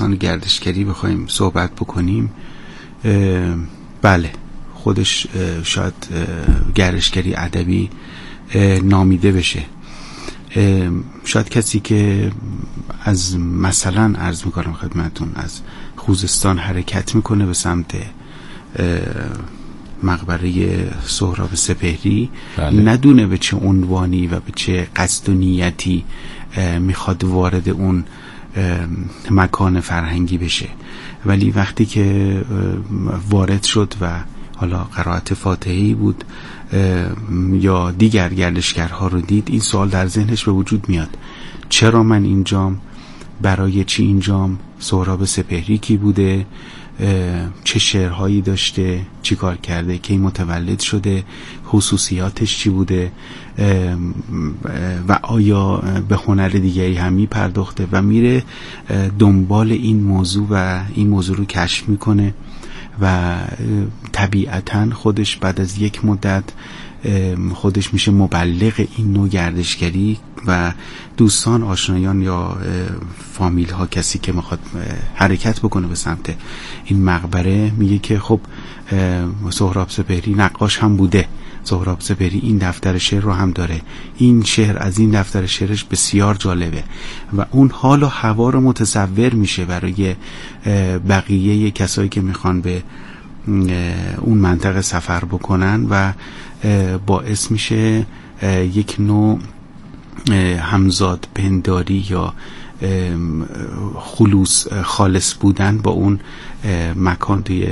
داستان گردشگری بخوایم صحبت بکنیم، بله خودش شاید گردشگری ادبی نامیده بشه. شاید کسی که از مثلا عرض میکنم خدمتون از خوزستان حرکت میکنه به سمت مقبره سهراب سپهری، ندونه به چه عنوانی و به چه قصد و نیتی میخواد وارد اون مکان فرهنگی بشه، ولی وقتی که وارد شد و حالا قرائت فاتحه‌ای بود یا دیگر گردشگرها رو دید، این سوال در ذهنش به وجود میاد: چرا من اینجام؟ برای چی اینجام؟ سهراب سپهری کی بوده؟ چه شعرهایی داشته؟ چی کار کرده؟ کی متولد شده؟ خصوصیاتش چی بوده؟ و آیا به هنر دیگری هم می پرداخته؟ و میره دنبال این موضوع و این موضوع رو کشف میکنه و طبیعتاً خودش بعد از یک مدت خودش میشه مبلغ این نوع گردشگری و دوستان، آشنایان یا فامیل ها، کسی که میخواد حرکت بکنه به سمت این مقبره، میگه که خب سهراب سپهری نقاش هم بوده، سهراب سپهری این دفتر شعر رو هم داره، این شعر از این دفتر شعرش بسیار جالبه، و اون حال و هوا رو متصور میشه برای بقیه کسایی که میخوان به اون منطقه سفر بکنن و باعث میشه یک نوع همزاد پنداری یا خالص بودن با اون مکان توی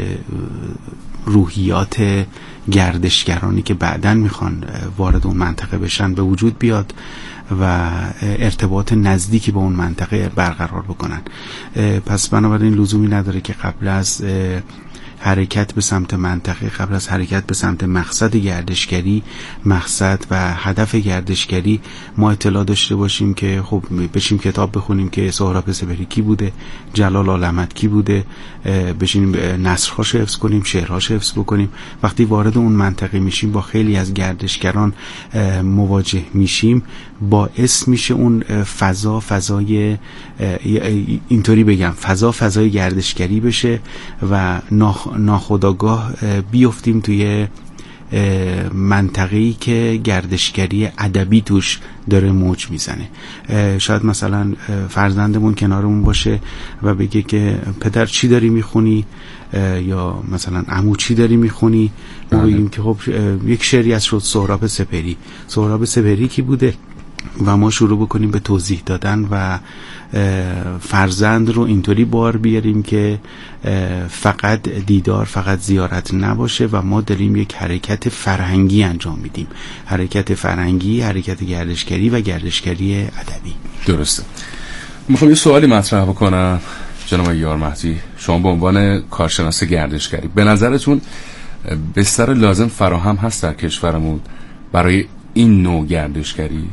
روحیات گردشگرانی که بعداً میخوان وارد اون منطقه بشن به وجود بیاد و ارتباط نزدیکی با اون منطقه برقرار بکنن. پس بنابراین لزومی نداره که قبل از حرکت به سمت منطقه، قبل از حرکت به سمت مقصد گردشگری، مقصد و هدف گردشگری، ما اطلاع داشته باشیم که خب بشیم کتاب بخونیم که سهراب سپهری کی بوده، جلال آل‌محمد کی بوده، بشینیم نثرهاش حفظ کنیم، شعرهاش حفظ بکنیم. وقتی وارد اون منطقه میشیم، با خیلی از گردشگران مواجه میشیم، باعث میشه اون فضای اینطوری بگم فضای گردشگری بشه و ناخودآگاه بیفتیم توی منطقه‌ای که گردشگری ادبی توش داره موج میزنه. شاید مثلا فرزندمون کنارمون باشه و بگه که پدر چی داری میخونی، یا مثلا عمو چی داری میخونی، ما بگیم که خب یک شعری از سهراب سپهری. سهراب سپهری کی بوده؟ و ما شروع بکنیم به توضیح دادن و فرزند رو اینطوری بار بیاریم که فقط دیدار، فقط زیارت نباشه و ما داریم یک حرکت فرهنگی انجام میدیم، حرکت فرهنگی، حرکت گردشگری و گردشگری ادبی. درسته. میخوام یه سوالی مطرح بکنم جناب یار مهدی، شما به عنوان کارشناس گردشگری، به نظرتون بستر لازم فراهم هست در کشورمون برای این نوع گردشگری؟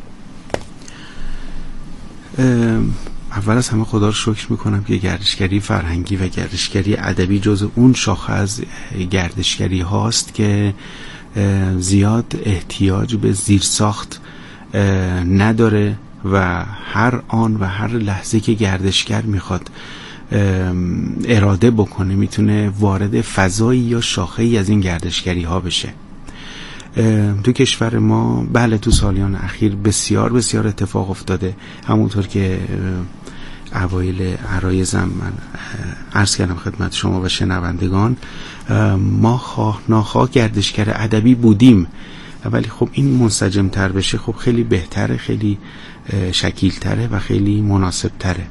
اول از همه خدا رو شکر میکنم که گردشگری فرهنگی و گردشگری ادبی جز اون شاخه از گردشگری هاست که زیاد احتیاج به زیرساخت نداره و هر آن و هر لحظه که گردشگر میخواد اراده بکنه میتونه وارد فضایی یا شاخه‌ای از این گردشگری ها بشه. تو کشور ما بله تو سالیان اخیر بسیار بسیار اتفاق افتاده. همونطور که اوایل عرایزم من عرض کردم خدمت شما و شنوندگان، ما خواه ناخواه گردشگر ادبی بودیم، ولی خب این منسجم تر بشه خب خیلی بهتره، خیلی شکیل تره و خیلی مناسب تره.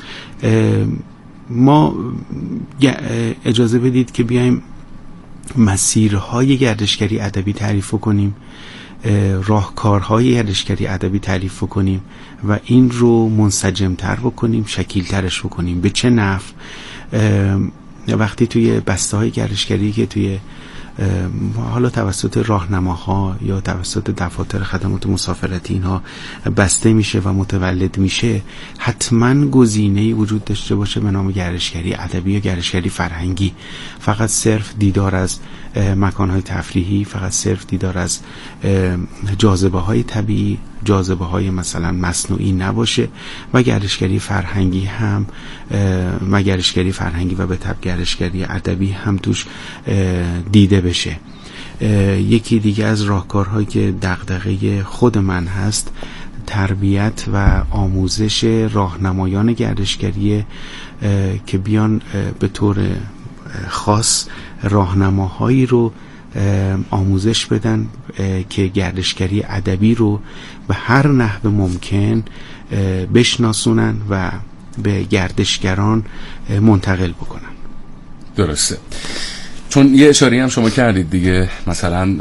ما اجازه بدید که بیایم مسیرهای گردشگری ادبی تعریف کنیم، راهکارهای گردشگری ادبی تعریف کنیم و این رو منسجم‌تر بکنیم، شکیل‌ترش بکنیم. به چه نحو؟ وقتی توی بسته‌های گردشگری که توی حالا توسط راهنماها یا توسط دفاتر خدمات مسافرتی اینها بسته میشه و متولد میشه، حتما گزینه‌ای وجود داشته باشه به نام گردشگری ادبی یا گردشگری فرهنگی. فقط صرف دیدار از مکانهای تفریحی، فقط صرف دیدار از جاذبه‌های طبیعی جاذبه های مثلا مصنوعی نباشه و گردشگری فرهنگی هم گردشگری فرهنگی و به تبع گردشگری ادبی هم توش دیده بشه. یکی دیگه از راهکارهایی که دغدغه خود من هست تربیت و آموزش راهنمایان گردشگری که بیان به طور خاص راهنماهایی رو آموزش بدن که گردشگری ادبی رو به هر نحو ممکن بشناسونن و به گردشگران منتقل بکنن. درسته. چون یه اشاره هم شما کردید دیگه، مثلا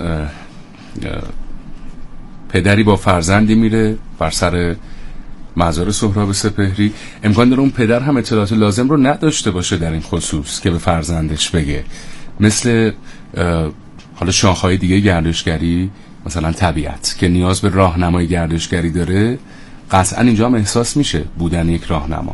پدری با فرزندی میره بر سر مزار سهراب سپهری، امکان داره اون پدر هم اطلاعات لازم رو نداشته باشه در این خصوص که به فرزندش بگه. مثل حالا شاخه‌های دیگه گردشگری، مثلا طبیعت که نیاز به راهنمای گردشگری داره، قطعا اینجا هم احساس میشه بودن یک راهنما.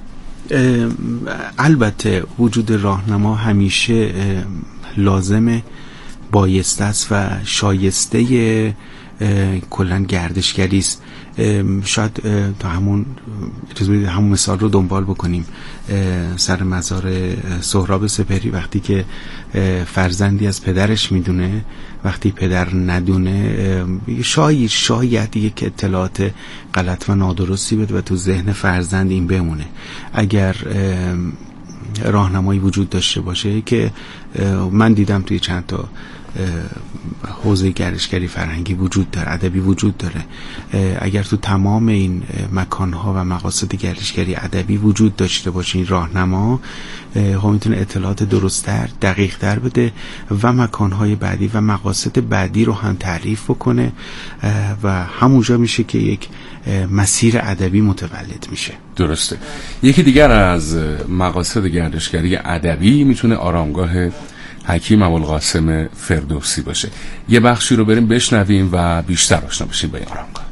البته وجود راهنما همیشه لازمه، بایسته است و شایسته کلن گردشگری است. شاید تا همون مثال رو دنبال بکنیم. سر مزار سهراب سپهری وقتی که فرزندی از پدرش میدونه، وقتی پدر ندونه، شاید یک اطلاعات غلط و نادرستی بده و تو ذهن فرزند این بمونه. اگر راهنمایی وجود داشته باشه که من دیدم توی چند تا حوزه گردشگری فرهنگی وجود داره، ادبی وجود داره، اگر تو تمام این مکانها و مقاصد گردشگری ادبی وجود داشته باشه این راهنما، میتونه اطلاعات درست‌تر، دقیق‌تر بده و مکانهای بعدی و مقاصد بعدی رو هم تعریف بکنه و همونجا میشه که یک مسیر ادبی متولد میشه. درسته. یکی دیگر از مقاصد گردشگری ادبی میتونه آرامگاه حکیم ابوالقاسم فردوسی باشه. یه بخشی رو بریم بشنویم و بیشتر آشنا بشیم با این آرامگاه.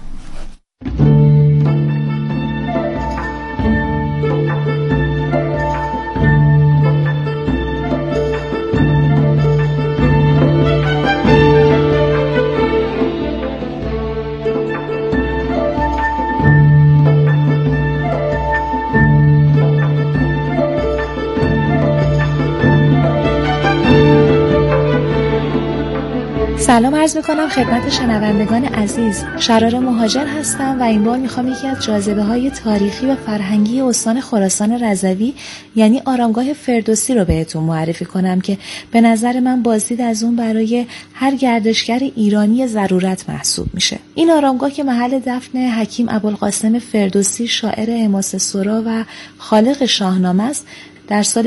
سلام عرض میکنم خدمت شنوندگان عزیز. شرار مهاجر هستم و این بار میخوام یکی از جاذبه های تاریخی و فرهنگی استان خراسان رضوی یعنی آرامگاه فردوسی رو بهتون معرفی کنم که به نظر من بازدید از اون برای هر گردشگر ایرانی ضرورت محسوب میشه. این آرامگاه که محل دفن حکیم ابوالقاسم فردوسی شاعر حماسه سرا و خالق شاهنامه است، در سال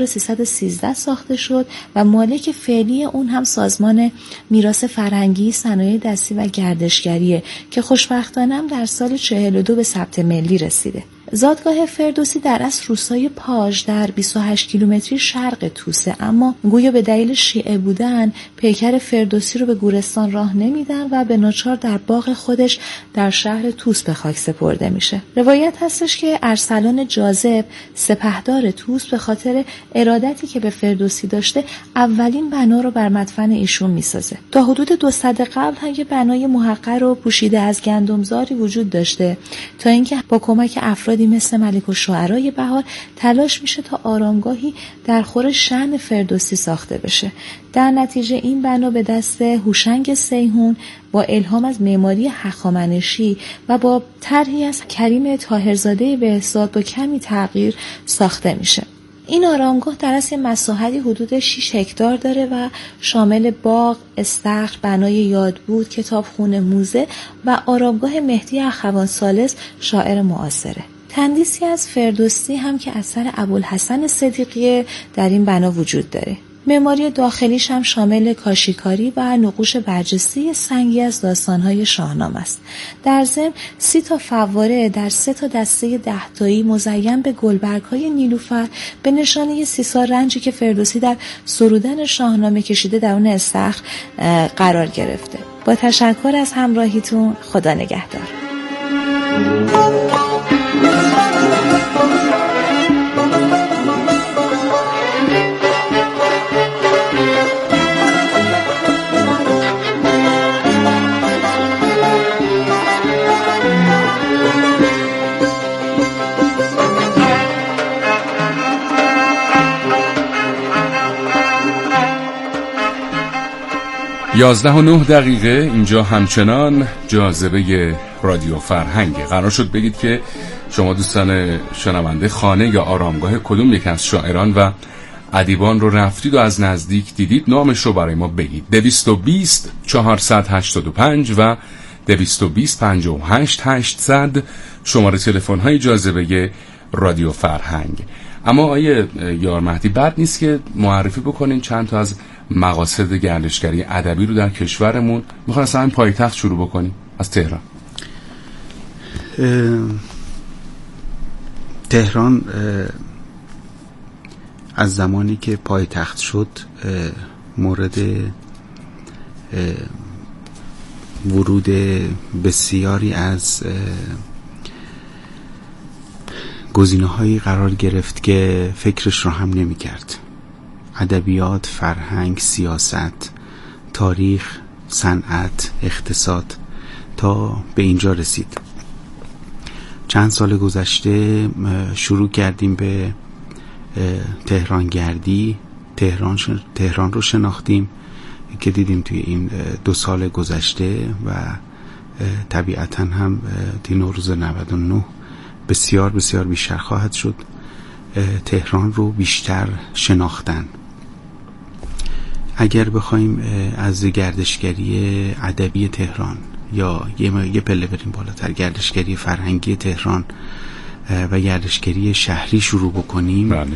1313 ساخته شد و مالک فعلی اون هم سازمان میراث فرهنگی، صنایع دستی و گردشگریه که خوشبختانه هم در سال 42 به ثبت ملی رسیده. زادگاه فردوسی در اصل روستای پاژ در 28 کیلومتری شرق توسه، اما گویا به دلیل شیعه بودن پیکر فردوسی رو به گورستان راه نمیدن و به ناچار در باغ خودش در شهر توس به خاک سپرده میشه. روایت هستش که ارسلان جاذب سپهدار توس به خاطر ارادتی که به فردوسی داشته اولین بنا رو بر مدفن ایشون میسازه. تا حدود 200 قبل هم یه بنای محقر و پوشیده از گندمزاری وجود داشته تا اینکه با کمک افرادی مثل ملک الشعرای بهار تلاش میشه تا آرامگاهی در خور شأن فردوسی ساخته بشه. در نتیجه این بنا به دست هوشنگ سیحون با الهام از معماری هخامنشی و با طرحی از کریم طاهرزاده بهزاد با کمی تغییر ساخته میشه. این آرامگاه در اصل مساحتی حدود 6 هکتار داره و شامل باغ، استخر، بنای یادبود، کتابخونه، موزه و آرامگاه مهدی اخوان ثالث شاعر معاصره. تندیسی از فردوسی هم که اثر ابوالحسن صدیقی در این بنا وجود داره. معماری داخلیش هم شامل کاشیکاری و نقوش برجسته سنگی از داستان‌های شاهنامه است. در ضمن 30 تا فواره در 3 تا دسته 10 تایی مزین به گلبرگ‌های نیلوفر به نشانه 30 سال رنجی که فردوسی در سرودن شاهنامه کشیده درون استخر قرار گرفته. با تشکر از همراهیتون، خدا نگهدار. 11:09 اینجا همچنان جاذبه رادیو فرهنگ. قرار شد بگید که شما دوستان شنونده خانه یا آرامگاه کدوم یک از شاعران و ادیبان رو رفتید و از نزدیک دیدید، نامش رو برای ما بگید. 220 485 و 220 58 800 شماره تلفن های جاذبه رادیو فرهنگ. اما آیه یار مهدی، بد نیست که معرفی بکنین چند تا از مقاصد گردشگری ادبی رو در کشورمون. میخوام اصلا این پایتخت شروع بکنیم از تهران. تهران از زمانی که پایتخت شد مورد ورود بسیاری از گزینه‌هایی قرار گرفت که فکرش رو هم نمی کرد. ادبیات، فرهنگ، سیاست، تاریخ، صنعت، اقتصاد، تا به اینجا رسید. چند سال گذشته شروع کردیم به تهران گردی. تهران رو شناختیم که دیدیم توی این 2 سال گذشته و طبیعتاً هم توی نوروز 99 بسیار بسیار بیشتر خواهد شد تهران رو بیشتر شناختن. اگر بخوایم از گردشگری ادبی تهران یا یه پله بریم بالاتر، گردشگری فرهنگی تهران و گردشگری شهری شروع بکنیم، بله.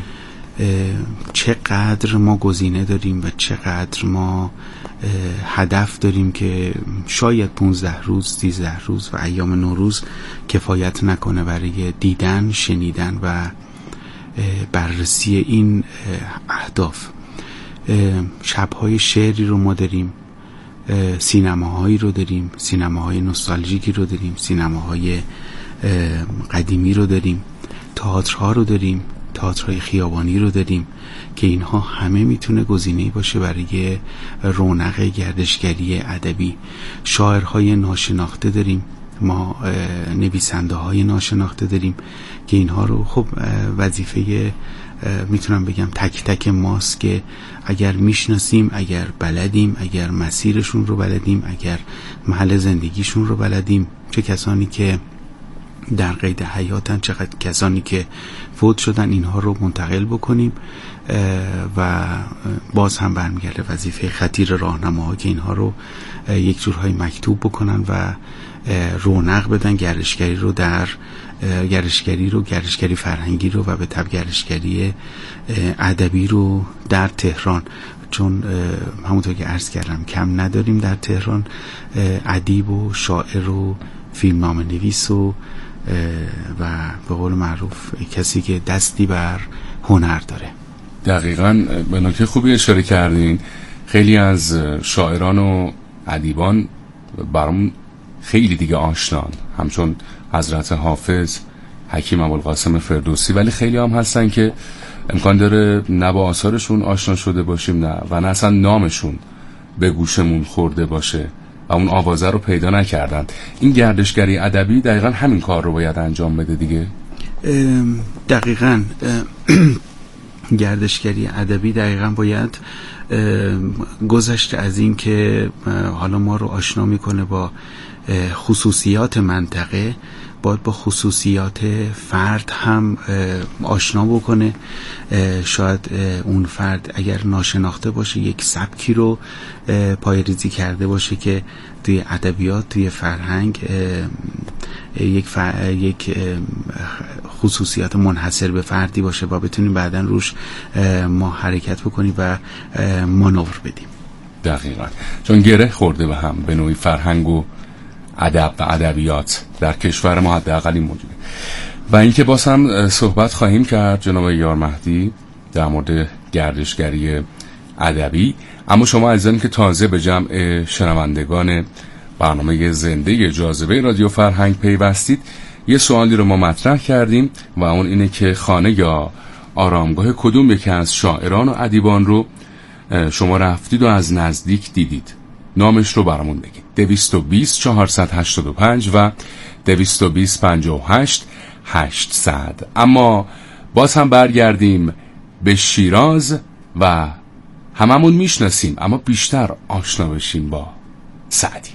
چقدر ما گزینه داریم و چقدر ما هدف داریم که شاید 15 روز 13 روز و ایام نوروز کفایت نکنه برای دیدن، شنیدن و بررسی این اهداف. شب‌های شعری رو ما داریم، سینماهایی رو داریم، سینماهای نوستالژیکی رو داریم، سینماهای قدیمی رو داریم، تئاترها رو داریم، تئاترهای خیابانی رو داریم که اینها همه میتونه گزینه‌ای باشه برای رونق گردشگری ادبی. شاعرهای ناشناخته داریم، ما نویسنده های ناشناخته داریم که اینها رو خب وظیفه میتونم بگم تک تک ماست که اگر میشناسیم، اگر بلدیم، اگر مسیرشون رو بلدیم، اگر محل زندگیشون رو بلدیم، چه کسانی که در قید حیاتن، چقدر کسانی که فوت شدن، اینها رو منتقل بکنیم و باز هم برمیگرده وظیفه خطیر راهنماها که اینها رو یک جورهای مکتوب بکنن و رونق بدن گردشگری رو، در گردشگری فرهنگی رو و به تبع گردشگری ادبی رو در تهران. چون همونطور که عرض کردم کم نداریم در تهران ادیب و شاعر و فیلمنامه نویس و به قول معروف کسی که دستی بر هنر داره. دقیقاً به نکته خوبی اشاره کردین. خیلی از شاعران و ادیبان برام خیلی دیگه آشنان، همچون حضرت حافظ، حکیم ابوالقاسم فردوسی، ولی خیلی هم هستن که امکان داره نه با آثارشون آشنا شده باشیم نه و نه اصلا نامشون به گوشمون خورده باشه و اون آوازه رو پیدا نکردن. این گردشگری ادبی دقیقاً همین کار رو باید انجام بده دیگه. دقیقاً گردشگری ادبی دقیقاً باید گذشته از این که حالا ما رو آشنا میکنه با خصوصیات منطقه، باید با خصوصیات فرد هم آشنا بکنه. شاید اون فرد اگر ناشناخته باشه یک سبکی رو پایه‌ریزی کرده باشه که توی ادبیات، توی فرهنگ یک خصوصیات منحصر به فردی باشه و بتونیم بعداً روش ما حرکت بکنیم و مانور بدیم. دقیقاً، چون گره خورده به هم به نوعی فرهنگ و ادب و ادبیات در کشور ما حداقل این موجوده. و اینکه باز هم صحبت خواهیم کرد جناب یار مهدی در مورد گردشگری ادبی. اما شما عزیزانی که تازه به جمع شنوندگان برنامه زنده جاذبه رادیو فرهنگ پیوستید، یه سوالی رو ما مطرح کردیم و اون اینه که خانه یا آرامگاه کدوم یکی از شاعران و ادیبان رو شما رفتید و از نزدیک دیدید؟ نامش رو برامون بگید. 220 485 و 220 58 800. اما باز هم برگردیم به شیراز و هممون میشناسیم، اما بیشتر آشنا بشیم با سعدی.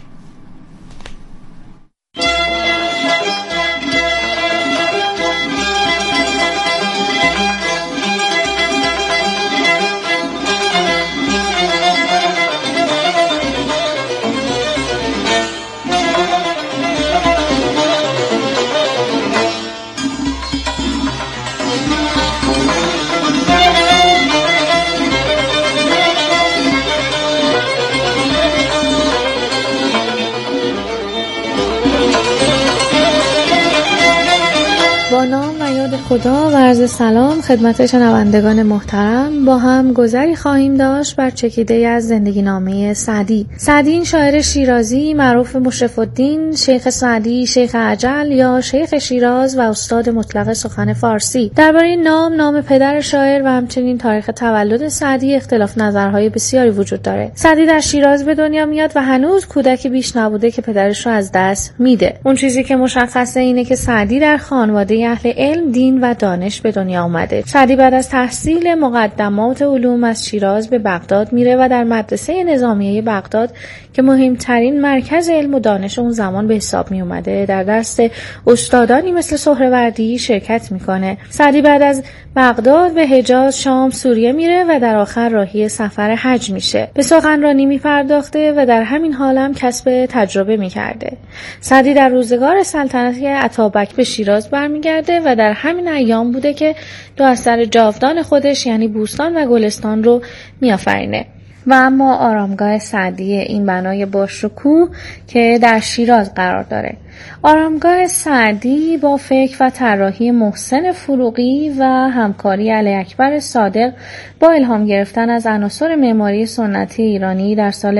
با نام و یاد خدا و عرض سلام خدمت شنوندگان محترم، با هم گذری خواهیم داشت بر چکیده از زندگی نامه سعدی. سعدی این شاعر شیرازی معروف به مشرف الدین شیخ سعدی، شیخ عجل یا شیخ شیراز و استاد مطلق سخن فارسی. درباره نام پدر شاعر و همچنین تاریخ تولد سعدی اختلاف نظرهای بسیاری وجود داره. سعدی در شیراز به دنیا میاد و هنوز کودکی بیش نبوده که پدرش رو از دست میده. اون چیزی که مشخصه اینه که سعدی در خانواده اهل علم، دین و دانش به دنیا اومده. سعدی بعد از تحصیل مقدمات علوم از شیراز به بغداد میره و در مدرسه نظامیه بغداد که مهمترین مرکز علم و دانش اون زمان به حساب می اومده در دست استادانی مثل سهروردی شرکت میکنه. سعدی بعد از بغداد به حجاز، شام، سوریه میره و در آخر راهی سفر حج میشه. به سخنرانی میپرداخته و در همین حال هم کسب تجربه میکرده. سعدی در روزگار سلطنت اتابک به شیراز برمیگرده و در همین ایام بوده که دو اثر جاودان خودش یعنی بوستان و گلستان رو میآفرینه. و اما آرامگاه سعدی، این بنای باشکوه که در شیراز قرار داره. آرامگاه سعدی با فکر و طراحی محسن فروغی و همکاری علی اکبر صادق با الهام گرفتن از عناصر معماری سنتی ایرانی در سال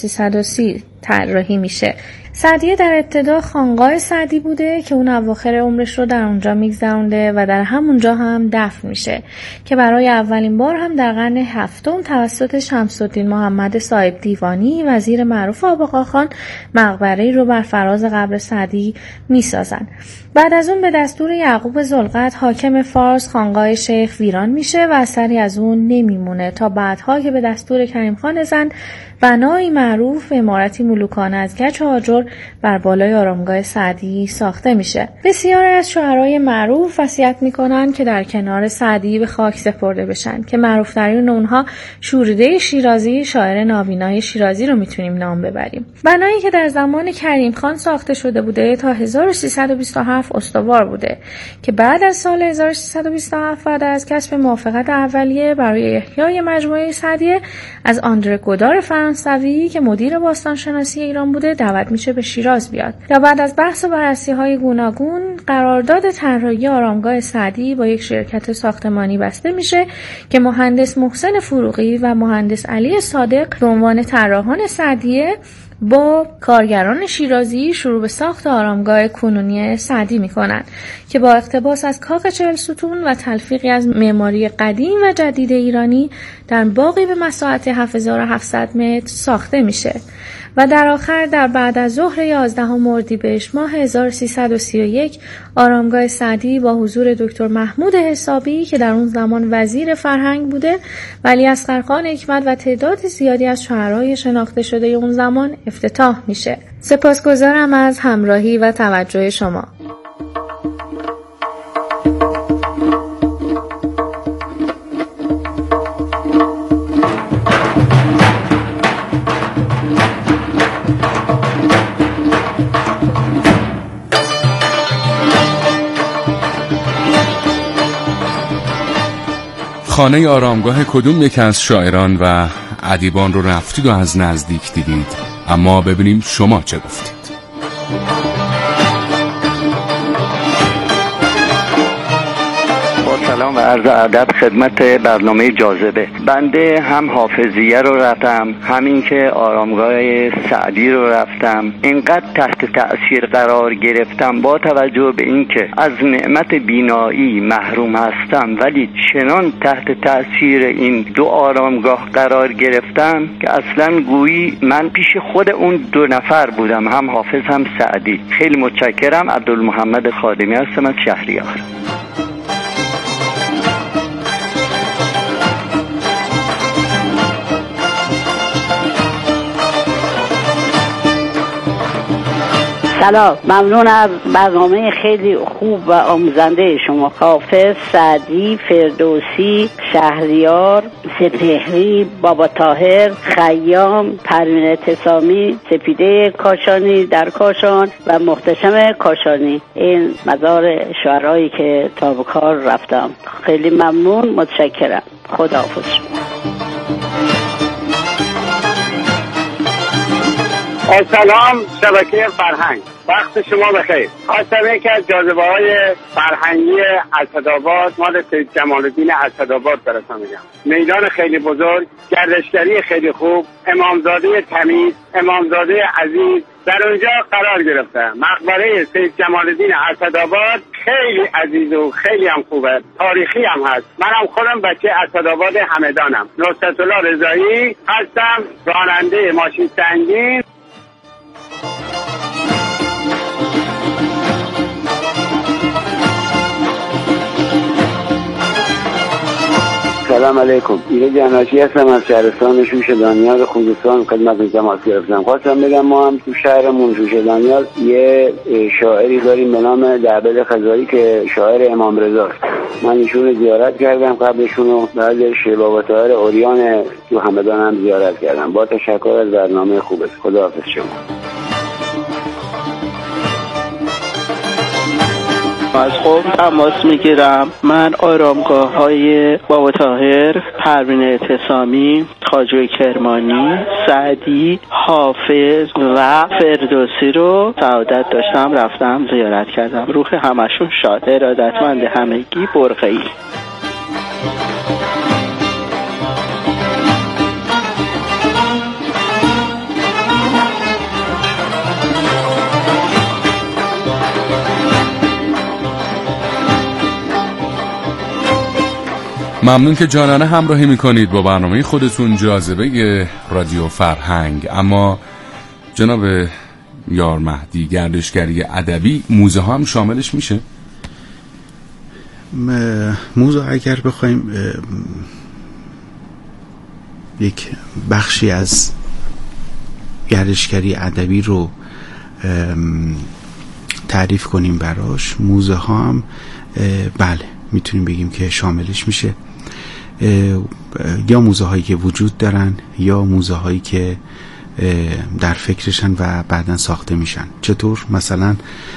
1330 طراحی میشه. سعدی در ابتدا خانقاه سعدی بوده که اون اواخر عمرش رو در اونجا میگذرونده و در همونجا هم دفن میشه که برای اولین بار هم در قرن هفتم توسط شمس الدین محمد صاحب دیوانی وزیر معروف آباقاخان مقبره‌ای رو بر فراز قبر سعدی میسازن. بعد از اون به دستور یعقوب ذوالقرد حاکم فارس خانقاه شیخ ویران میشه و اثری از اون نمیمونه تا بعدها که به دستور کریم خان زند بنایی معروف به عمارتی ملوکانه از گچ و آجر بر بالای آرامگاه سعدی ساخته میشه. بسیاری از شاعرای معروف وصیت میکنن که در کنار سعدی به خاک سپرده بشن که معروف‌ترین اونها شوریده شیرازی، شاعر نابینای شیرازی رو میتونیم نام ببریم. بنایی که در زمان کریم خان ساخته شده بوده تا 1327 استوار بوده که بعد از سال 1327 بعد از کسب موافقت اولیه برای احیای مجموعه سعدی از آندره گودار فرانسوی که مدیر باستانشناسی ایران بوده دعوت میشه به شیراز بیاد. یا بعد از بحث و بررسی‌های گوناگون قرارداد طراحی آرامگاه سعدی با یک شرکت ساختمانی بسته میشه که مهندس محسن فروغی و مهندس علی صادق به عنوان طراحان سعدیه با کارگران شیرازی شروع به ساخت آرامگاه کنونی سعدی میکنن که با اقتباس از کاخ 40 ستون و تلفیقی از معماری قدیم و جدید ایرانی در باغی به مساحت 7700 متر ساخته میشه و در آخر در بعد از ظهر 11 اردیبهشت ماه 1331 آرامگاه سعدی با حضور دکتر محمود حسابی که در اون زمان وزیر فرهنگ بوده، ولی اصغرخان حکمت و تعداد زیادی از شاعرای شناخته شده اون زمان افتتاح میشه. سپاسگزارم از همراهی و توجه شما. خانه آرامگاه کدوم یک از شاعران و ادیبان رو رفتید و از نزدیک دیدید؟ اما ببینیم شما چه گفتید. سلام و عرض ادب خدمت برنامه جاذبه. بنده هم حافظیه رو رفتم، همین که آرامگاه سعدی رو رفتم. اینقدر تحت تأثیر قرار گرفتم با توجه به اینکه از نعمت بینایی محروم هستم، ولی چنان تحت تأثیر این دو آرامگاه قرار گرفتم که اصلا گویی من پیش خود اون دو نفر بودم، هم حافظ هم سعدی. خیلی متشکرم. عبدالمحمد خادمی هستم از شهریار. سلام، ممنون از برنامه خیلی خوب و آموزنده شما. حافظ، سعدی، فردوسی، شهریار، سپهری، بابا طاهر، خیام، پروین اعتصامی، سپیده کاشانی در کاشان و محتشم کاشانی، این مزار شعرهایی که تا به کار رفتم. خیلی ممنون، متشکرم. خداحافظ. سلام شبکه فرهنگ، وقت شما بخیر. خواستم یکی از جاذبه‌های فرهنگی اسدآباد مال سید جمال الدین اسدآباد براتون میگم. میدان خیلی بزرگ، گردشگری خیلی خوب، امامزاده تمیز، امامزاده عزیز در اونجا قرار گرفته. مقبره سید جمال الدین اسدآباد خیلی عزیز و خیلی هم خوبه، تاریخی هم هست. منم خودم بچه اسدآباد همدانم. نصرت الله رضایی هستم، راننده ماشین سنگین. سلام علیکم. ایره جناشی هستم از شهرستان شوش دانیال خوزستان، خدمت تماس گرفتم. خواستم بگم ما هم تو شهرمون شوش دانیال یه شاعری داریم به نام دعبد خزایی که شاعر امام رضاست. من ایشون زیارت کردم قبلشون و بعدش بابا طاهر اوریان تو همدان هم زیارت کردم. با تشکر از برنامه خوبت. خداحافظ شما. از قم تماس میگیرم. من آرامگاه های بابا طاهر، پروین اعتصامی، خواجه کرمانی، سعدی، حافظ و فردوسی رو سعادت داشتم رفتم زیارت کردم. روح همشون شاد. ارادتمند همگی، برقه‌ای. ممنون که جانانه همراهی میکنید با برنامه خودتون جاذبه رادیو فرهنگ. اما جناب یار مهدی، گردشگری ادبی موزه ها هم شاملش میشه؟ موزه اگر بخوایم یک بخشی از گردشگری ادبی رو تعریف کنیم براش، موزه ها هم بله میتونیم بگیم که شاملش میشه. یا موزه هایی که وجود دارن یا موزه هایی که در فکرشن و بعداً ساخته میشن. چطور؟ مثلا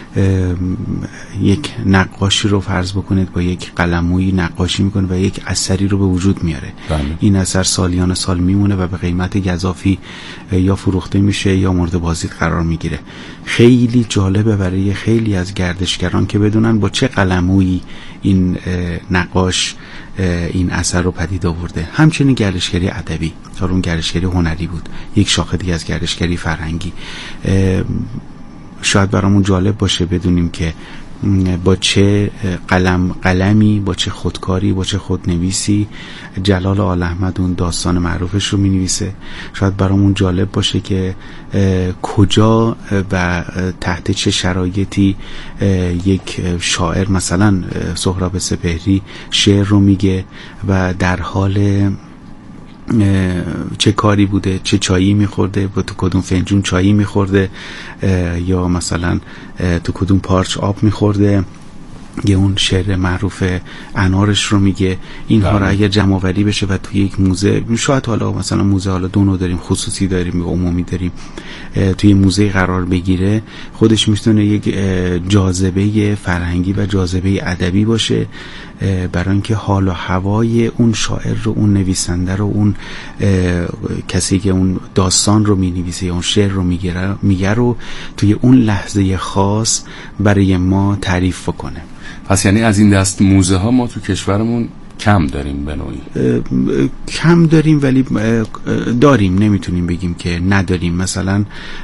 یک نقاشی رو فرض بکنید با یک قلمویی نقاشی میکنه و یک اثری رو به وجود میاره. این اثر سالیان سال میمونه و به قیمت گزافی یا فروخته میشه یا مورد بازدید قرار میگیره. خیلی جالبه برای خیلی از گردشگران که بدونن با چه قلمویی این نقاش این اثر رو پدید آورده. همچنین گردشگری ادبی، تا اون گردشگری هنری بود، یک شاخه دیگه از گردشگری فرهنگی. شاید برامون جالب باشه بدونیم که با چه قلمی، با چه خودکاری، با چه خودنویسی جلال آل احمد اون داستان معروفش رو می‌نویسه. شاید برامون جالب باشه که کجا و تحت چه شرایطی یک شاعر مثلا سهراب سپهری شعر رو میگه و در حال چه کاری بوده، چه چایی میخورده، با تو کدوم فنجون چایی میخورده یا مثلا تو کدوم پارچ آب میخورده، یه اون شعر معروف انارش رو میگه. اینها رو اگر جمع آوری بشه و توی یک موزه، شاید حالا مثلا موزه حالا دو نوع داریم، خصوصی داریم و عمومی داریم، توی موزه قرار بگیره، خودش میتونه یک جاذبه فرهنگی و جاذبه ادبی باشه، برای اینکه حال و هوای اون شاعر رو، اون نویسنده رو، اون کسی که اون داستان رو مینویسه یا اون شعر رو میگه رو توی اون لحظه خاص برای ما تعریف کنه. پس یعنی از این دست موزه ها ما تو کشورمون کم داریم به نوعی؟ کم داریم ولی داریم، nemitunیم بگیم که نداریم. مثلا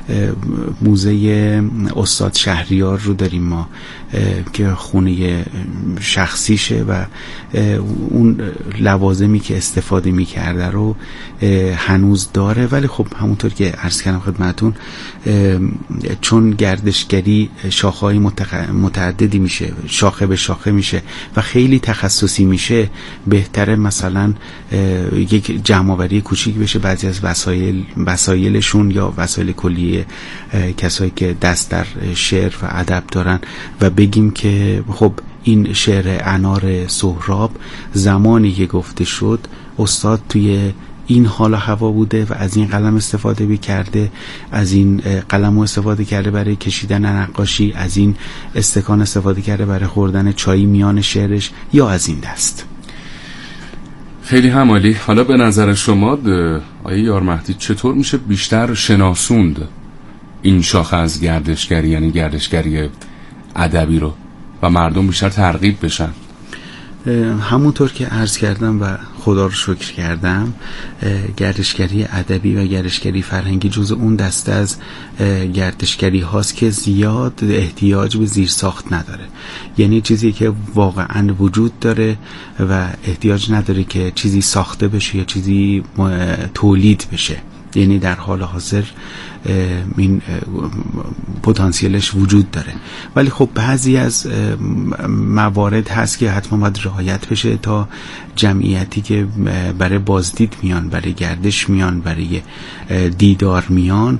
موزه استاد شهریار رو داریم ما که خونه شخصیشه و اون لوازمی که استفاده میکرده رو هنوز داره، ولی خب همونطور که عرض کردم خدمتون، چون گردشگری شاخه‌های متعددی میشه، شاخه به شاخه میشه و خیلی تخصصی میشه، بهتره مثلا یک جمع‌آوری کوچیک بشه بعضی از وسایلشون یا وسایل کلیه کسایی که دست در شعر و ادب دارن و بگیم که خب این شعر انار سهراب زمانی که گفته شد استاد توی این حال و هوا بوده و از این قلم استفاده کرده، از این قلم استفاده کرده برای کشیدن نقاشی، از این استکان استفاده کرده برای خوردن چای میان شعرش، یا از این دست. خیلی همالی. حالا به نظر شما آقای یار مهدی چطور میشه بیشتر شناسوند این شاخه از گردشگری، یعنی گردشگری ادبی رو، و مردم بیشتر ترغیب بشن؟ همونطور که عرض کردم و خدا رو شکر کردم، گردشگری ادبی و گردشگری فرهنگی جز اون دسته از گردشگری هاست که زیاد احتیاج به زیرساخت نداره. یعنی چیزی که واقعا وجود داره و احتیاج نداره که چیزی ساخته بشه یا چیزی تولید بشه. یعنی در حال حاضر این پتانسیلش وجود داره، ولی خب بعضی از موارد هست که حتما باید رعایت بشه تا جمعیتی که برای بازدید میان، برای گردش میان، برای دیدار میان،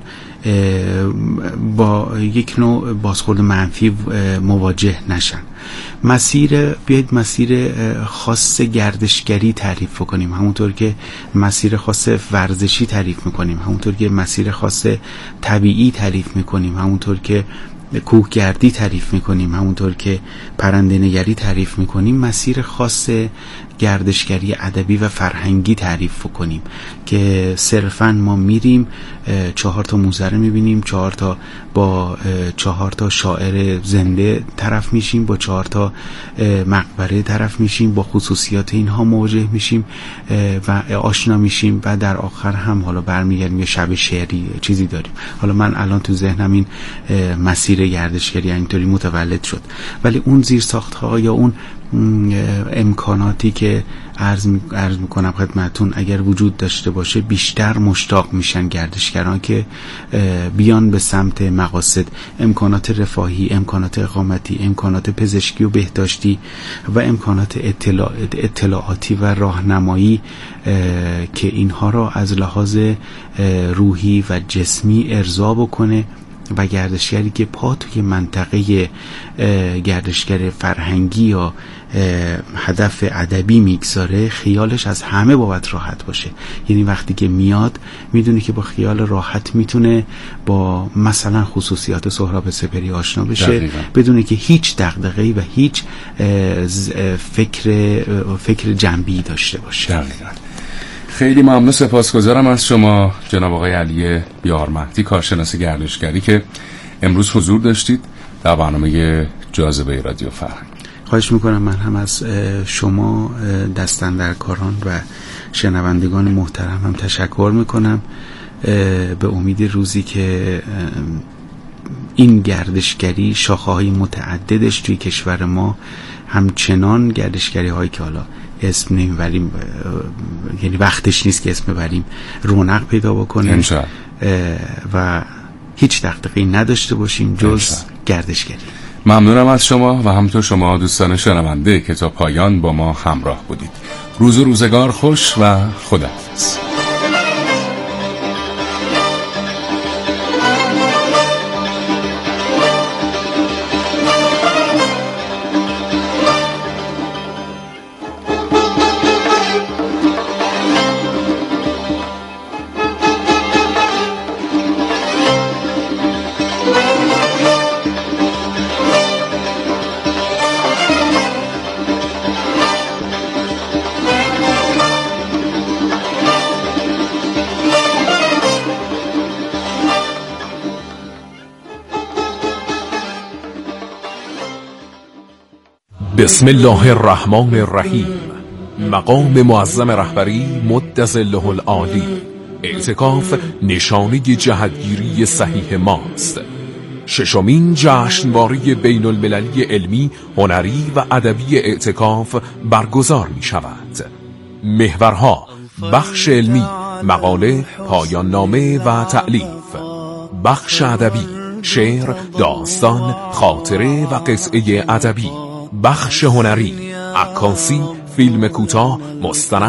با یک نوع بازخورد منفی مواجه نشن. بیایید مسیر خاص گردشگری تعریف کنیم، همونطور که مسیر خاص ورزشی تعریف میکنیم، همونطور که مسیر خاص طبیعی تعریف میکنیم، همونطور که کوهگردی تعریف میکنیم، همونطور که پرنده نگری تعریف میکنیم، مسیر خاص گردشگری ادبی و فرهنگی تعریف کنیم که صرفاً ما میریم 4 تا موزه رو میبینیم، با 4 تا شاعر زنده طرف میشیم، با 4 تا مقبره طرف میشیم، با خصوصیات اینها مواجه میشیم و آشنا میشیم و در آخر هم حالا برمیگردیم یه شب شعری چیزی داریم. حالا من الان تو ذهنم این مسیر گردشگری اینطوری متولد شد، ولی اون زیرساخت‌ها یا اون امکاناتی که عرض میکنم خدمتون اگر وجود داشته باشه، بیشتر مشتاق میشن گردشگران که بیان به سمت مقاصد، امکانات رفاهی، امکانات اقامتی، امکانات پزشکی و بهداشتی و امکانات اطلاعاتی و راهنمایی که اینها را از لحاظ روحی و جسمی ارضا بکنه و گردشگری که پا توی منطقه گردشگر فرهنگی یا هدف ادبی میگذاره، خیالش از همه بابت راحت باشه. یعنی وقتی که میاد میدونه که با خیال راحت میتونه با مثلا خصوصیات سهراب سپهری آشنا بشه، بدونه که هیچ دغدغه‌ای و هیچ فکر جنبی داشته باشه. دقیقاً. خیلی ممنون، سپاسگزارم از شما جناب آقای علی یار مهدی، کارشناس گردشگری، که امروز حضور داشتید در برنامه جاذبه رادیو فرهنگ. خواهش میکنم. من هم از شما دستاندرکاران و شنوندگان محترم هم تشکر میکنم، به امید روزی که این گردشگری شاخه‌های متعددش توی کشور ما همچنان گردشگری هایی که حالا اسم نمیبریم، یعنی وقتش نیست که اسم ببریم، رونق پیدا بکنه و هیچ دغدغه‌ای نداشته باشیم جز گردشگری. ممنونم از شما و همینطور شما دوستان شنونده که تا پایان با ما همراه بودید. روز و روزگار خوش و خداحافظ. بسم الله الرحمن الرحیم. مقام معظم رهبری مدظله العالی. اعتکاف نشانه جهتگیری صحیح ماست. 6مین جشنواره بین المللی علمی، هنری و ادبی اعتکاف برگزار می شود. محورها: بخش علمی، مقاله، پایان نامه و تألیف. بخش ادبی، شعر، داستان، خاطره و قصه ادبی. بخش هنری، عکاسی، فیلم کوتاه، مستند